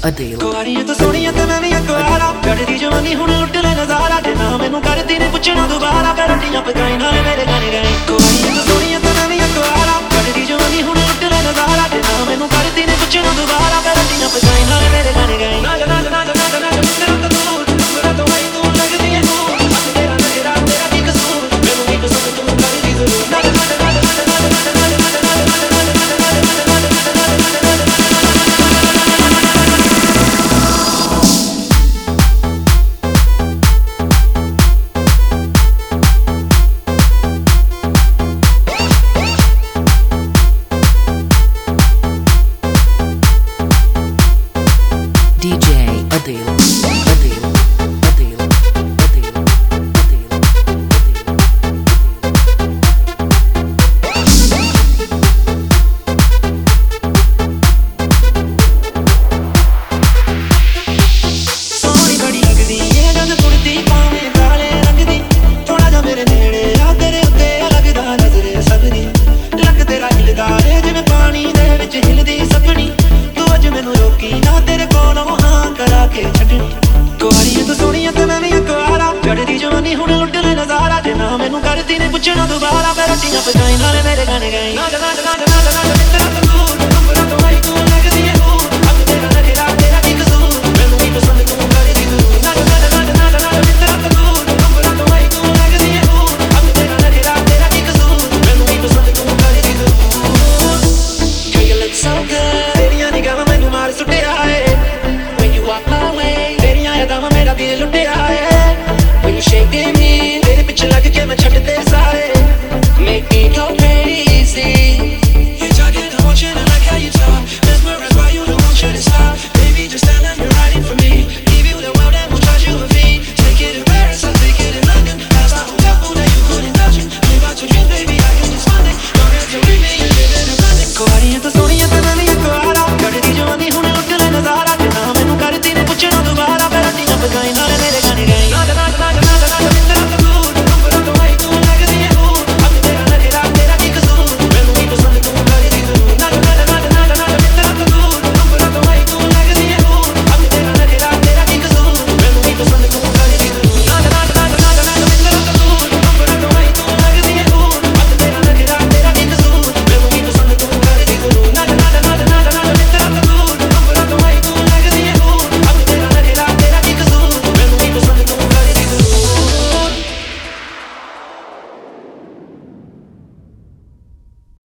Adele. ਕੁਆਰੀਆਂ ਤੋਂ ਸੋਹਣੀਆਂ ਤੇ ਮੈਂ ਵੀ ਅਕਵਾਰਾ ਚੜ੍ਹਦੀ ਜਵਾਨੀ ਹੁਣ ਲੁੱਟ ਲੈ ਨਜ਼ਾਰਾ ਜੇ ਨਾ ਮੈਨੂੰ ਕਰਦੀ ਨੇ ਪੁੱਛਣਾ ਦੁਬਾਰਾ ਫਿਰ ਰੋਟੀਆਂ ਪਕਾਈ ਨਾਲੇ ਮੇਰੇ ਗਾਣੇ ਗਾਈ ਕੁਆਰੀਆਂ ਤੋਂ ਸੋਹਣੀਆਂ ਤੇ ਮੈਂ ਵੀ ਅਕਵਾਰਾ ਚੜ੍ਹਦੀ ਜਵਾਨੀ ਹੁਣ ਲੁੱਟ ਲੈ ਨਜ਼ਾਰਾ ਜੇ ਨਾ ਮੈਨੂੰ ਕਰਦੀ ਨੇ ਪੁੱਛਣਾ ਦੁਬਾਰਾ ਫਿਰ ਰੋਟੀਆਂ ਪਕਾਈ ਨਾਲੇ ਮੇਰੇ ਗਾਣੇ ਗਾਈ ਨਾ ਨਾ ਨਾ ਨਾ ਨਾ ਨਾ ਮਿੱਤਰਾ ਤੂੰ ਮੇਰਾ ਤੋਂ ਆਈ ਤੂੰ ਲੱਗਦੀ ਹੈ ਤੂੰ ਤੇਰਾ ਨਜ਼ਰਾ ਤੇਰਾ ਕੀ ਕਸੂਰ ਮੈਨੂੰ ਵੀ ਕਸੂਰ ਤੂੰ ਕਰਦੀ ਜ਼ਰੂਰ ਨਾ ਨਾ ਨਾ ਨਾ ਪੁੱਛਣਾ ਦੁਬਾਰਾ ਫਿਰ ਰੋਟੀਆਂ ਪਕਾਈ ਨਾਲੇ ਮੇਰੇ ਗਾਣੇ ਗਾਈ ਨਾ ਨਾ ਨਾ ਨਾ ਨਾ ਮਿੱਤਰਾ ਤੂੰ